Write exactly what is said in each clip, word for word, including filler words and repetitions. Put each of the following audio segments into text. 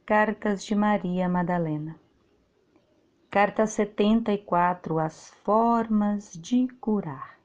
Cartas de Maria Madalena. Carta setenta e quatro. As formas de curar.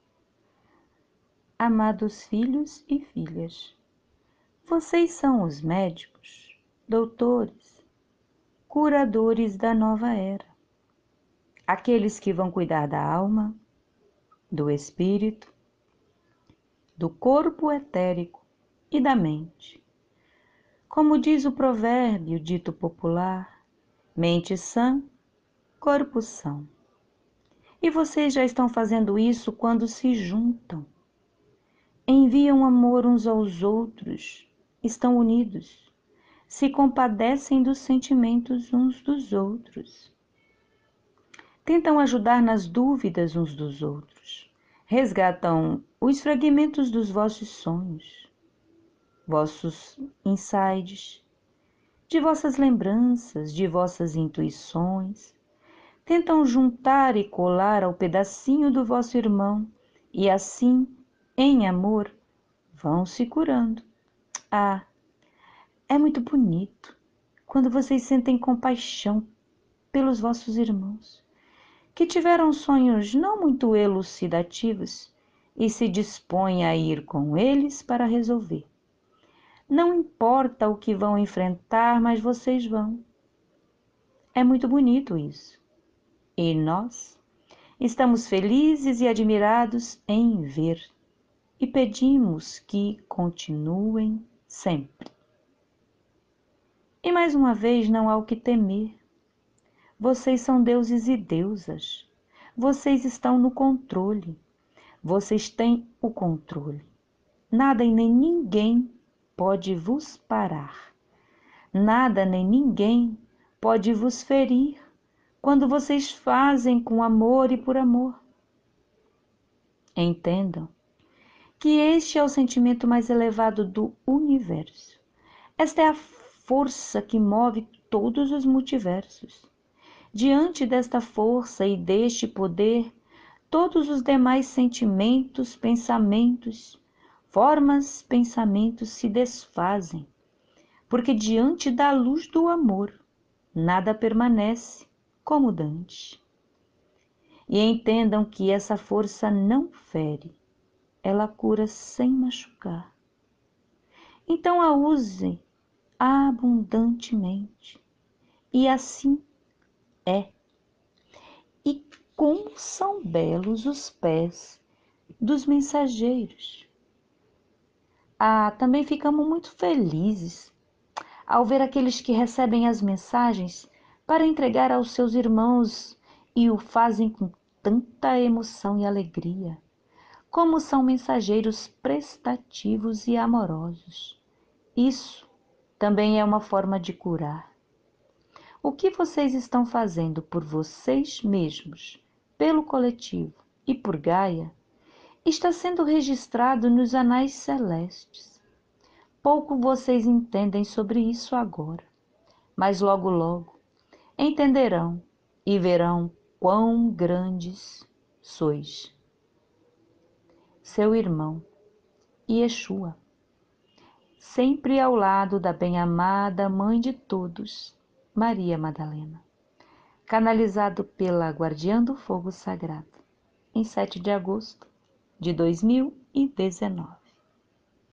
Amados filhos e filhas, vocês são os médicos, doutores, curadores da nova era, aqueles que vão cuidar da alma, do espírito, do corpo etérico e da mente. Como diz o provérbio dito popular, mente sã, corpo são. E vocês já estão fazendo isso quando se juntam. Enviam amor uns aos outros, estão unidos, se compadecem dos sentimentos uns dos outros. Tentam ajudar nas dúvidas uns dos outros, resgatam os fragmentos dos vossos sonhos, vossos insights, de vossas lembranças, de vossas intuições. Tentam juntar e colar ao pedacinho do vosso irmão e assim, em amor, vão se curando. Ah, é muito bonito quando vocês sentem compaixão pelos vossos irmãos, que tiveram sonhos não muito elucidativos e se dispõem a ir com eles para resolver. Não importa o que vão enfrentar, mas vocês vão. É muito bonito isso. E nós estamos felizes e admirados em ver e pedimos que continuem sempre. E mais uma vez, não há o que temer. Vocês são deuses e deusas. Vocês estão no controle. Vocês têm o controle. Nada e nem ninguém pode vos parar. Nada nem ninguém pode vos ferir quando vocês fazem com amor e por amor. Entendam que este é o sentimento mais elevado do universo. Esta é a força que move todos os multiversos. Diante desta força e deste poder, todos os demais sentimentos, pensamentos, formas, pensamentos se desfazem, porque diante da luz do amor, nada permanece como dantes. E entendam que essa força não fere, ela cura sem machucar. Então a usem abundantemente. E assim é. E como são belos os pés dos mensageiros. Ah, também ficamos muito felizes ao ver aqueles que recebem as mensagens para entregar aos seus irmãos e o fazem com tanta emoção e alegria. Como são mensageiros prestativos e amorosos. Isso também é uma forma de curar. O que vocês estão fazendo por vocês mesmos, pelo coletivo e por Gaia, está sendo registrado nos anais celestes. Pouco vocês entendem sobre isso agora, mas logo logo entenderão e verão quão grandes sois. Seu irmão, Yeshua, sempre ao lado da bem-amada Mãe de todos, Maria Madalena, canalizado pela Guardiã do Fogo Sagrado, em sete de agosto de dois mil e dezenove.